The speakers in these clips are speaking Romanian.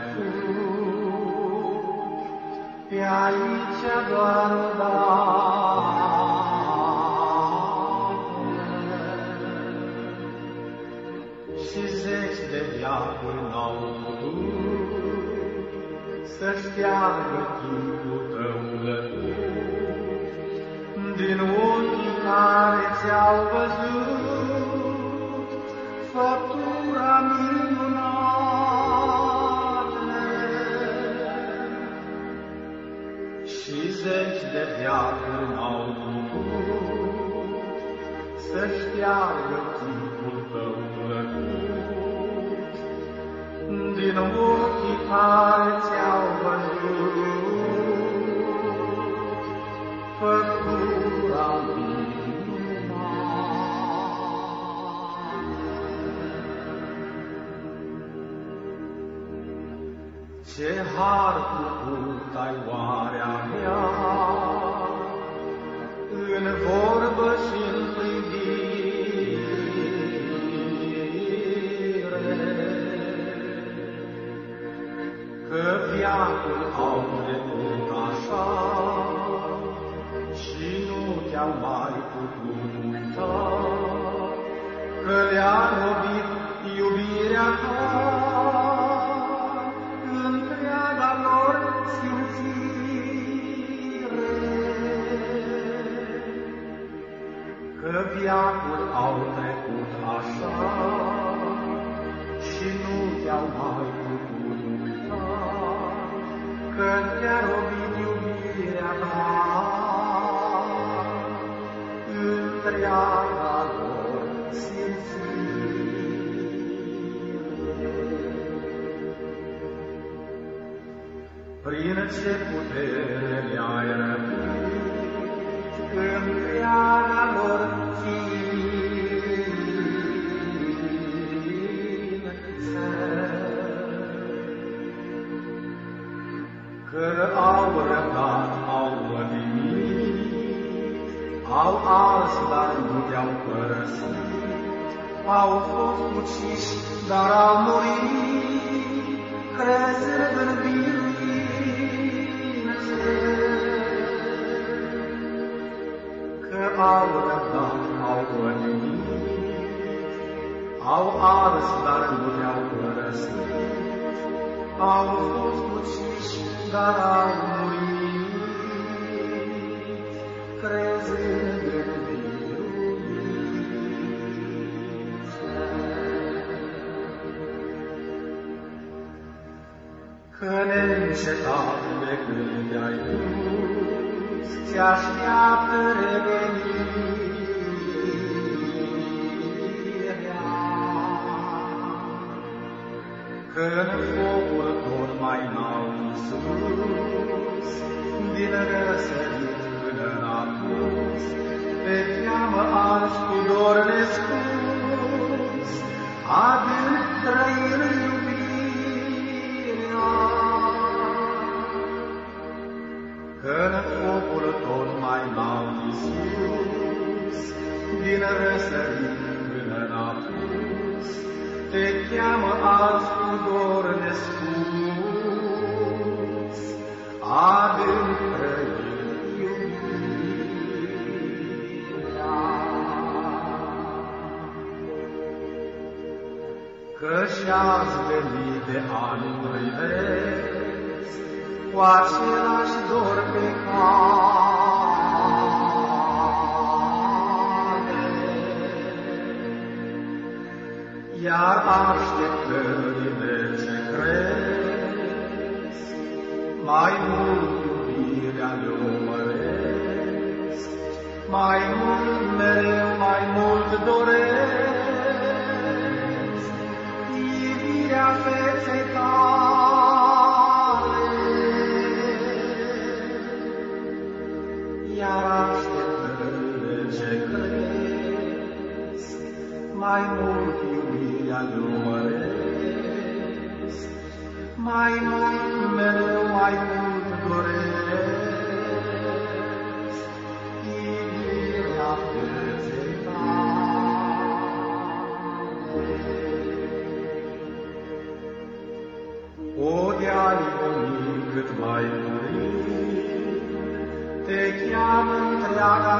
fugi, pe aici doar și zeci de veacuri n-au putut să șteargă chipul tău lăcut din ochii care ți-au văzut făptura minunată. Și zeci de veacuri n-au putut să șteargă chipul tău din ochii care ți-au văzut făptura minunată. Ce har plăcut ai oarea mea, în vorbă și-n că viacul au trecut așa și nu te-au mai putut uita, că le-a robit iubirea ta întreaga lor simțire. Că viacul au trecut așa și nu te-au mai putut uita, că te-a robit iubirea ta întreaga lor simțire. Prin ce putere le-ai răpit întreaga lor că au răbdat, au pătimit, au ars, dar nu te-au părăsit, au fost uciși, dar au murit, crezând în biruință. Că au răbdat, au pătimit, au ars, dar nu te-au părăsit, au fost uciși, dar au murit, crezând în biruință. Că neîncetat de când te-ai dus, ți-așteaptă revenirea, că-n focul tot mai înalt sus, din răsărit până în apus, te cheamă arși cu dor nespus, adânc trăind iubirea. Că-n focul tot mai înalt sus, din răsărit până în apus, te cheamă arși cu dor nespus, adânc trăind iubirea. Că-și azi venit de ani noi vezi, cu același dor pe cale, iar așteptările ce crezi, mai mult iubirea le-o măresc, mai mult, mereu mai mult doresc, iubirea feței tale, iar așteptările ce crezi, mai mult iubirea le-o măresc, mai mult, mereu mai mult doresc, iubirea feței tale. O de-ai lumii cât mai mărit, te cheamă întreaga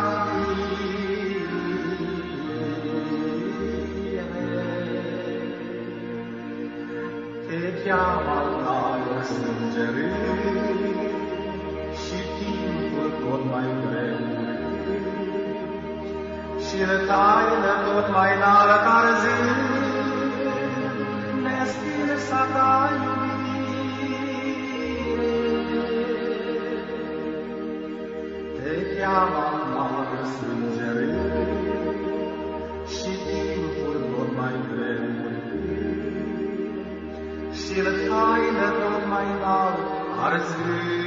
fire. Te cheamă altarul sângerit și timpul tot mai greu. Și în taină tot mai înalt arzând, nestinsa ta iubire. Te cheamă amară sângerit și timpul tot mai greu. Și în taină tot mai înalt arzând,